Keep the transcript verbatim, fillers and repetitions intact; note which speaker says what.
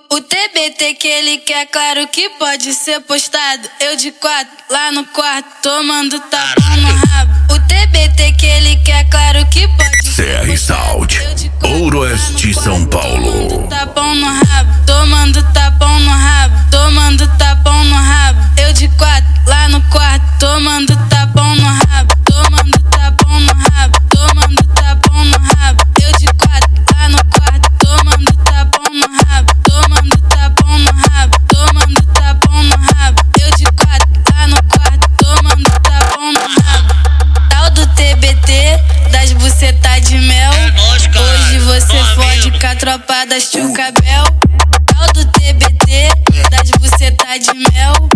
Speaker 1: O T B T que ele quer, claro que pode ser postado. Eu de quatro, lá no quarto, tomando tapão no rabo. O T B T que ele quer, claro que pode ser
Speaker 2: C R Sound, Ooroeste, São Paulo.
Speaker 1: Tomando tapão no rabo, tomando tapão no rabo, tomando tapão no rabo. Eu de quatro, lá no quarto, tomando tapão no rabo, tomando tapão no rabo, tomando tapão no rabo. Eu de quatro, lá no quarto, tomando tapão no rabo, tomando tapão no rabo, tomando tapão no rabo. Eu de quatro, lá no quarto, tomando tapão no rabo. Tal do T B T, das bucetas de mel. Hoje você fode com a tropa da Chucabel. Tal do T B T, das bucetas de mel.